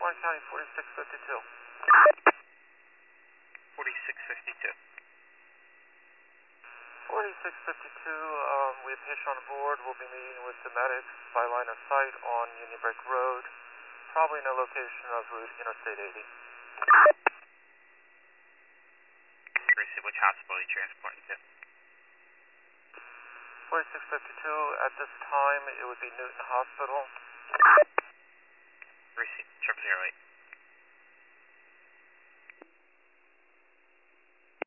Orange County 4652. 4652. 4652, we have patient on board. We'll be meeting with the medics by line of sight on Union Break Road, probably in a location of Route Interstate 80. Gracie, which hospital are you transporting to? 4652, at this time it would be Newton Hospital. Gracie, 0008.